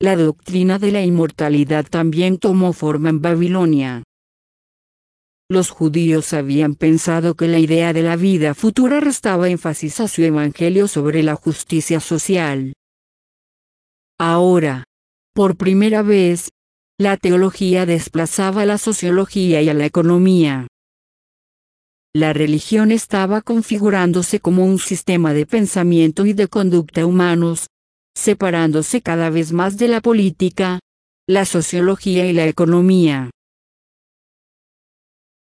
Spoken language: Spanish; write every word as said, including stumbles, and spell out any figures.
La doctrina de la inmortalidad también tomó forma en Babilonia. Los judíos habían pensado que la idea de la vida futura restaba énfasis a su evangelio sobre la justicia social. Ahora, por primera vez, la teología desplazaba a la sociología y a la economía. La religión estaba configurándose como un sistema de pensamiento y de conducta humanos, separándose cada vez más de la política, la sociología y la economía.